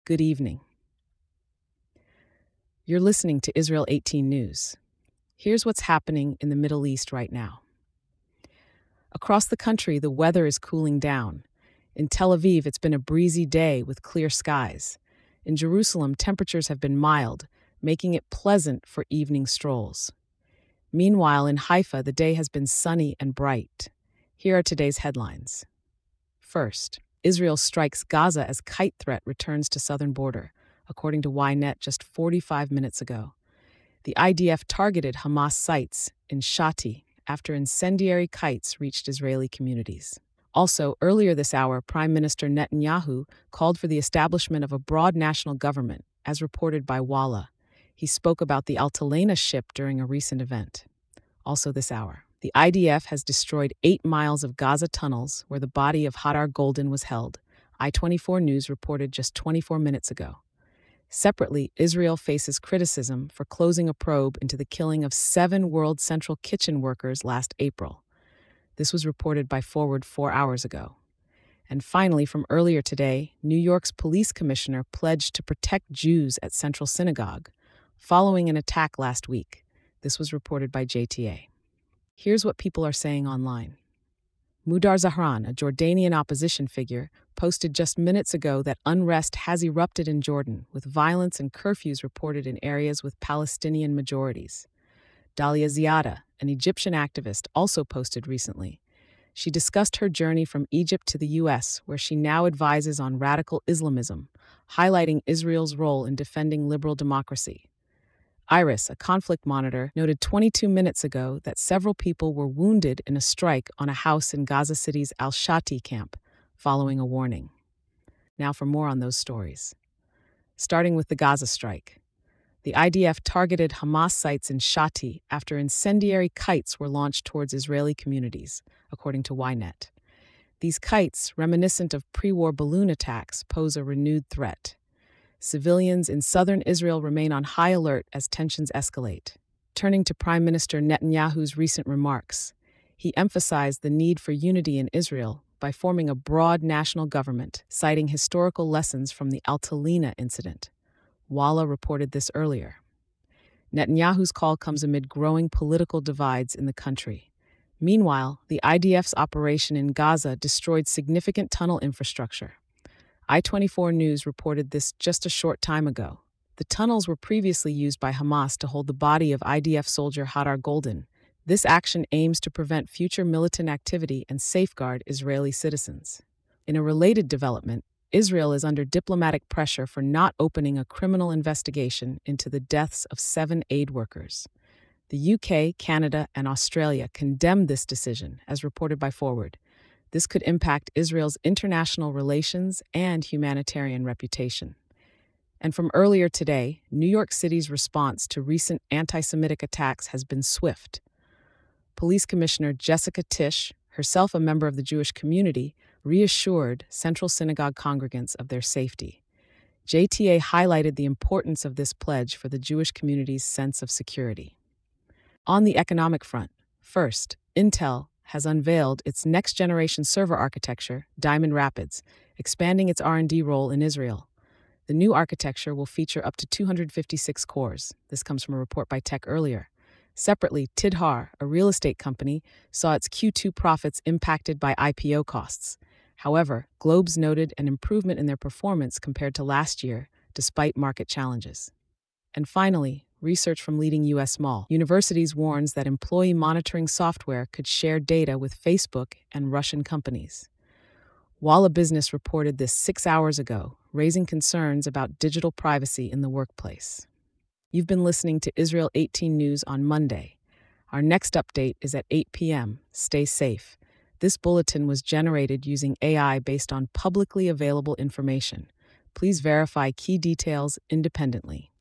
Good evening. You're listening to Israel 18 News. Here's what's happening in the Middle East right now. Across the country, the weather is cooling down. In Tel Aviv, it's been a breezy day with clear skies. In Jerusalem, temperatures have been mild, making it pleasant for evening strolls. Meanwhile, in Haifa, the day has been sunny and bright. Here are today's headlines. First, Israel strikes Gaza as kite threat returns to southern border, according to Ynet just 45 minutes ago. The IDF targeted Hamas sites in Shati after incendiary kites reached Israeli communities. Also, earlier this hour, Prime Minister Netanyahu called for the establishment of a broad national government, as reported by Walla. He spoke about the Altalena ship during a recent event. Also this hour, the IDF has destroyed 8 miles of Gaza tunnels where the body of Hadar Golden was held, I-24 News reported just 24 minutes ago. Separately, Israel faces criticism for closing a probe into the killing of 7 World Central Kitchen workers last April. This was reported by Forward 4 hours ago. And finally, from earlier today, New York's police commissioner pledged to protect Jews at Central Synagogue, following an attack last week. This was reported by JTA. Here's what people are saying online. Mudar Zahran, a Jordanian opposition figure, posted just minutes ago that unrest has erupted in Jordan, with violence and curfews reported in areas with Palestinian majorities. Dalia Ziada, an Egyptian activist, also posted recently. She discussed her journey from Egypt to the U.S., where she now advises on radical Islamism, highlighting Israel's role in defending liberal democracy. Iris, a conflict monitor, noted 22 minutes ago that several people were wounded in a strike on a house in Gaza City's Al-Shati camp, following a warning. Now for more on those stories. Starting with the Gaza strike. The IDF targeted Hamas sites in Shati after incendiary kites were launched towards Israeli communities, according to Ynet. These kites, reminiscent of pre-war balloon attacks, pose a renewed threat. Civilians in southern Israel remain on high alert as tensions escalate. Turning to Prime Minister Netanyahu's recent remarks, he emphasized the need for unity in Israel by forming a broad national government, citing historical lessons from the Altalena incident. Walla reported this earlier. Netanyahu's call comes amid growing political divides in the country. Meanwhile, the IDF's operation in Gaza destroyed significant tunnel infrastructure. I-24 News reported this just a short time ago. The tunnels were previously used by Hamas to hold the body of IDF soldier Hadar Golden. This action aims to prevent future militant activity and safeguard Israeli citizens. In a related development, Israel is under diplomatic pressure for not opening a criminal investigation into the deaths of 7 aid workers. The UK, Canada, and Australia condemned this decision, as reported by Forward. This could impact Israel's international relations and humanitarian reputation. And from earlier today, New York City's response to recent anti-Semitic attacks has been swift. Police Commissioner Jessica Tisch, herself a member of the Jewish community, reassured Central Synagogue congregants of their safety. JTA highlighted the importance of this pledge for the Jewish community's sense of security. On the economic front, first, Intel has unveiled its next-generation server architecture, Diamond Rapids, expanding its R&D role in Israel. The new architecture will feature up to 256 cores. This comes from a report by Tech earlier. Separately, Tidhar, a real estate company, saw its Q2 profits impacted by IPO costs. However, Globes noted an improvement in their performance compared to last year, despite market challenges. And finally, research from leading U.S. mall universities warns that employee monitoring software could share data with Facebook and Russian companies. Walla Business reported this 6 hours ago, raising concerns about digital privacy in the workplace. You've been listening to Israel 18 News on Monday. Our next update is at 8 p.m. Stay safe. This bulletin was generated using AI based on publicly available information. Please verify key details independently.